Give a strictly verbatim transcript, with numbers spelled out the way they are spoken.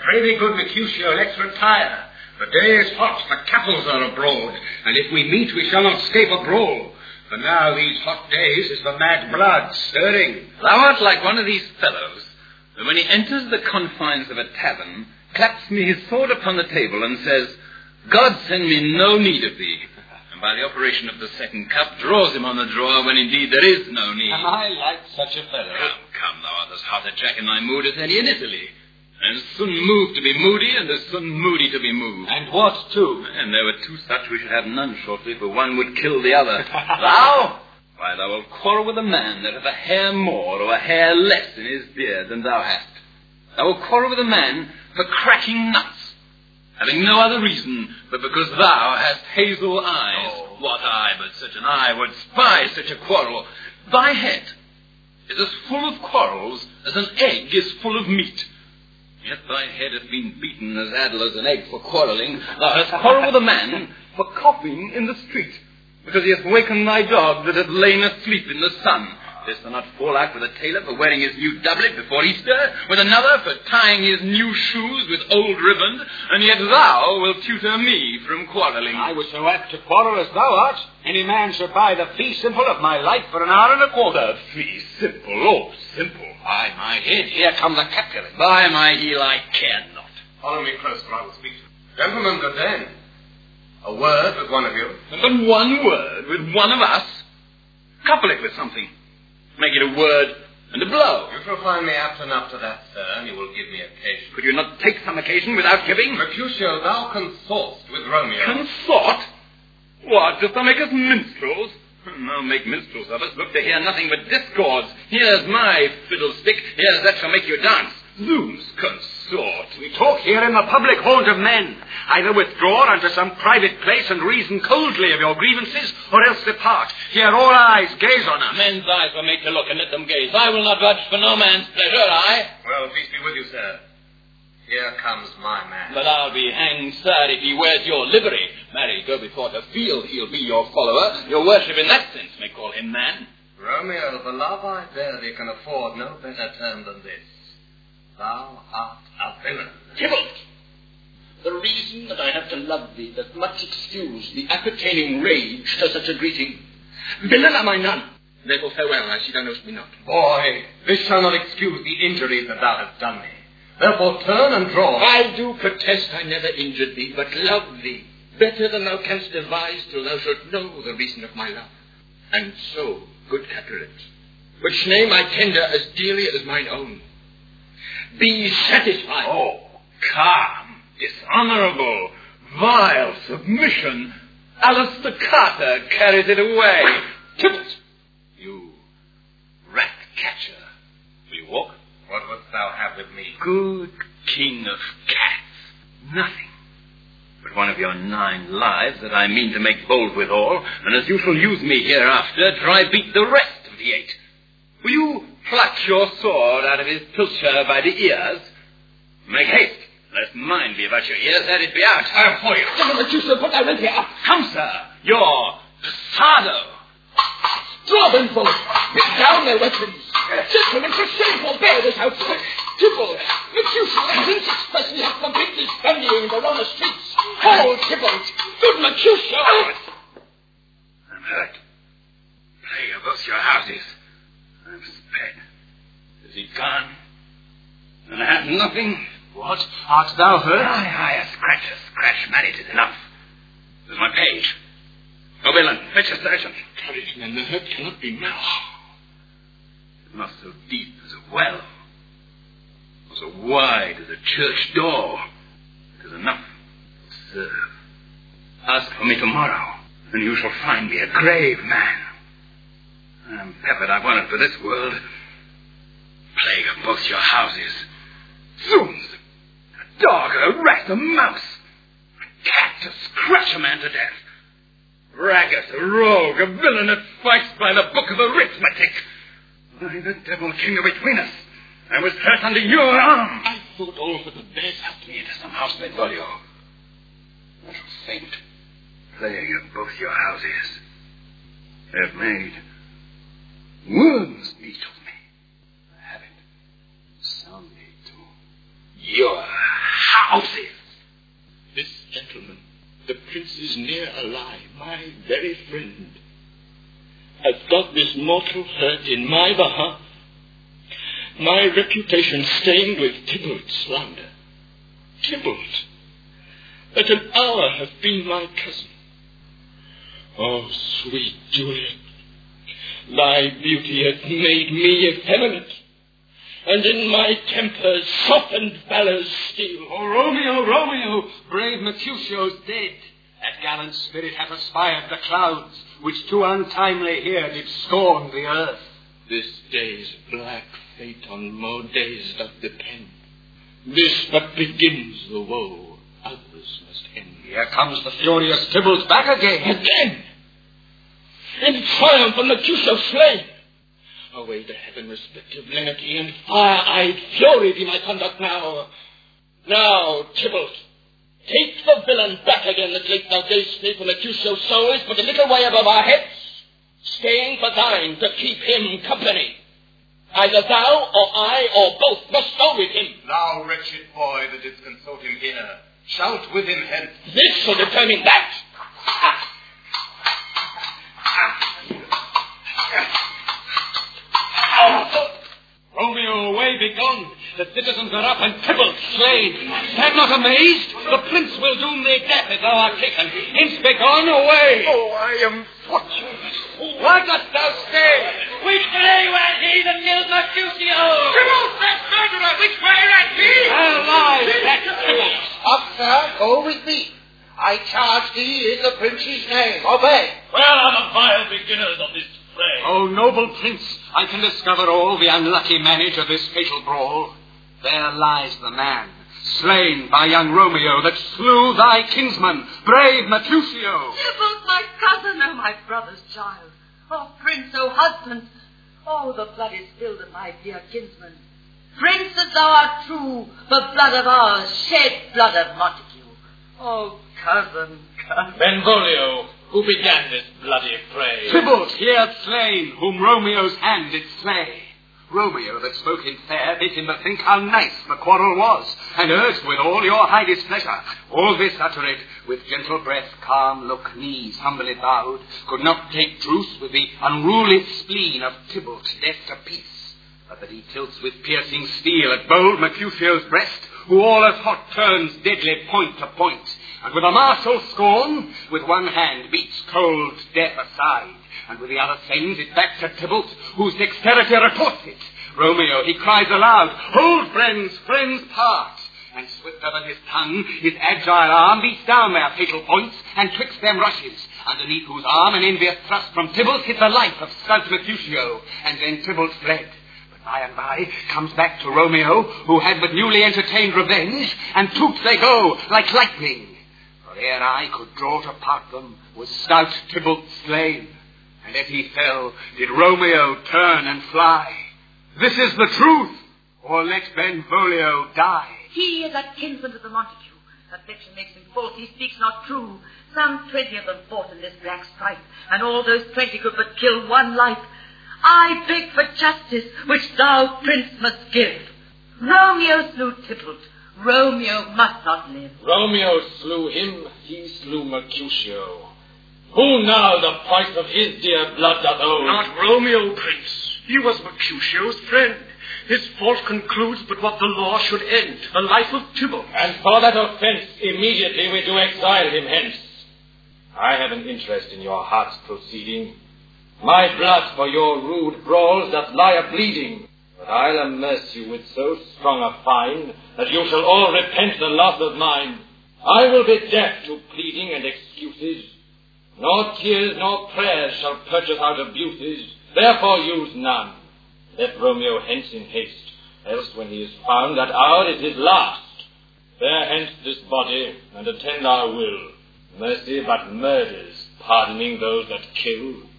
Prithee, good Mercutio, let's retire. The day is hot, the castles are abroad, and if we meet we shall not scape a brawl. For now these hot days is the mad blood stirring. Thou art like one of these fellows, that when he enters the confines of a tavern, claps me his sword upon the table and says, God send me no need of thee. And by the operation of the second cup, draws him on the drawer when indeed there is no need. I like such a fellow. Come, come, thou art as hot a jack in thy mood as any in Italy. And as soon moved to be moody, and as soon moody to be moved. And what two? And there were two such we should have none shortly, for one would kill the other. Thou? Why, thou wilt quarrel with a man that hath a hair more or a hair less in his beard than thou hast. Thou wilt quarrel with a man for cracking nuts, having no other reason but because thou hast hazel eyes. Oh. What eye but such an eye would spy such a quarrel? Thy head is as full of quarrels as an egg is full of meat. Yet thy head hath been beaten as addle as an egg for quarrelling. Thou hast quarrelled with a man for coughing in the street, because he hath wakened thy dog that hath lain asleep in the sun. Didst thou not fall out with a tailor for wearing his new doublet before Easter, with another for tying his new shoes with old riband, and yet thou wilt tutor me from quarrelling? I was so apt to quarrel as thou art. Any man should buy the fee simple of my life for an hour and a quarter. Fee simple, oh, simple. By my head, here come the Capulet. By my heel, I care not. Follow me close, for I will speak to you. Gentlemen, good then. A word with one of you. But one word with one of us? Couple it with something. Make it a word and a blow. You shall find me apt enough to that, sir, and you will give me occasion. Could you not take some occasion without giving? Mercutio, thou consortst with Romeo. Consort? What, dost thou make us minstrels? Now make minstrels of us. Look to hear nothing but discords. Here's my fiddlestick. Here's that shall make you dance. Zoos, consort. We talk here in the public haunt of men. Either withdraw unto some private place and reason coldly of your grievances, or else depart. Here all eyes gaze on us. Men's eyes were made to look, and let them gaze. I will not budge for no man's pleasure, I. Well, peace be with you, sir. Here comes my man. But I'll be hanged, sir, if he wears your livery. Marry, go before the field, he'll be your follower. Your worship in that sense may call him man. Romeo, the love I bear thee can afford no better term than this. Thou art a villain. Tybalt! The reason that I have to love thee doth much excuse the appertaining rage to such a greeting. Villain am I none. Therefore farewell, I see thou knowest me not. Boy, this shall not excuse the injuries that thou hast done me. Therefore turn and draw. I do protest I never injured thee, but love thee better than thou canst devise till thou shalt know the reason of my love. And so, good Capulet, which name I tender as dearly as mine own, be satisfied. Oh, calm, dishonorable, vile submission. Alistair Carter carries it away. Tybalt! You rat catcher. Will you walk? What wouldst thou have with me? Good king of cats. Nothing but one of your nine lives that I mean to make bold withal, and as you shall use me hereafter, try beat the rest of the eight. Will you pluck your sword out of his pilcher by the ears? Make haste, lest mine be about your ears, that it be out. I'll for you. Gentlemen, you shall put thy rapier up. Come, sir, your passado. Draw them both. Put down their weapons. Gentlemen, for shame forbear this outbreak. Tybalt, Mercutio, and Prince Expressly have completely stunned you in the Roma streets. Hold, Tybalt. Good Mercutio. I'm hurt. Plague of both your houses. I'm sped. Is he gone? And I have nothing? What? Art thou hurt? Aye, aye, a scratch, a scratch, man, it is enough. There's my page. Go, villain, fetch a surgeon. Courage, men, the hurt cannot be much. Not so deep as a well, or so wide as a church door. It is enough to serve. Ask for me tomorrow, and you shall find me a grave man. I'm peppered, I wanted for this world. Plague of both your houses. Zoons! A dog, a rat, a mouse. A cat to scratch a man to death. Braggart, a rogue, a villain that fights by the book of arithmetic. Why, the devil came between us. I was hurt under your arm. I thought all for the best. Help me into some house, Benvolio. I shall faint. Plague of both your houses. They have made worms meat of me. I have it. Soundly to your How saith? This gentleman, the prince is near alive, my very friend, has got this mortal hurt in my behalf, my reputation stained with Tybalt's slander. Tybalt, that an hour hath been my cousin. Oh, sweet Juliet, thy beauty hath made me effeminate, and in my temper softened valor's steel. Oh, Romeo, Romeo, brave Mercutio's dead. That gallant spirit hath aspired the clouds, which too untimely here did scorn the earth. This day's black fate on more days doth depend. This but begins the woe, others must end. Here comes the furious Tybalt back again. Again! In triumph on Mercutio slain! Away to heaven, respective lenity, and fire-eyed fury be my conduct now. Now, Tybalt, take the villain back again that late thou gavest me, for Mercutio's soul is but a little way above our heads, staying for thine to keep him company. Either thou or I or both must go with him. Thou wretched boy that didst consult him here, shout with him hence. This shall determine that. Romeo, away be gone. The citizens are up and Tybalt slain. Stand not amazed. The prince will doom thee death if thou art taken. Hence be gone away. Oh, I am fortunate. Why dost thou stay? Which way ran he that killed Mercutio? Tybalt, that murderer, which way ran he? Where lies that Tybalt? Up, sir, go with me. I charge thee in the prince's name. Obey. Where are the vile beginners of this fray? O noble prince, I can discover all the unlucky manage of this fatal brawl. There lies the man, slain by young Romeo, that slew thy kinsman, brave Mercutio. Tybalt, my cousin, oh, my brother's child. Oh, prince, oh, husband. Oh, the blood is spilled of my dear kinsman. Prince, that thou art true, the blood of ours, shed blood of Montague. Oh, cousin, cousin. Benvolio, who began this bloody fray? Tybalt, he hath slain, whom Romeo's hand did slay. Romeo, that spoke him fair, bid him bethink how nice the quarrel was, and urged with all your high displeasure. All this uttered, with gentle breath, calm look, knees humbly bowed, could not take truce with the unruly spleen of Tybalt, deaf to peace, but that he tilts with piercing steel at bold Mercutio's breast, who all as hot turns deadly point to point, and with a martial scorn, with one hand beats cold death aside, and with the other sends it back to Tybalt, whose dexterity retorts it. Romeo, he cries aloud, hold, friends, friends part, and swifter than his tongue, his agile arm beats down their fatal points, and twixt them rushes, underneath whose arm an envious thrust from Tybalt hit the life of stout Mercutio, and then Tybalt fled. But by and by comes back to Romeo, who had but newly entertained revenge, and toot they go like lightning. For ere I could draw to part them, was stout Tybalt slain. And as he fell, did Romeo turn and fly. This is the truth, or let Benvolio die. He is a kinsman to the Montague. Affection makes him false, he speaks not true. Some twenty of them fought in this black strife, and all those twenty could but kill one life. I beg for justice, which thou, prince, must give. Romeo slew Tybalt. Romeo must not live. Romeo slew him, he slew Mercutio. Who now the price of his dear blood doth owe? Not Romeo, prince. He was Mercutio's friend. His fault concludes but what the law should end, the life of Tybalt. And for that offence, immediately we do exile him hence. I have an interest in your heart's proceeding. My blood for your rude brawls doth lie a-bleeding. But I'll amerce you with so strong a fine, that you shall all repent the loss of mine. I will be deaf to pleading and excuses. Nor tears nor prayers shall purchase out abuses, therefore use none. Let Romeo hence in haste, else when he is found, that hour is his last. Bear hence this body, and attend our will. Mercy but murders, pardoning those that kill.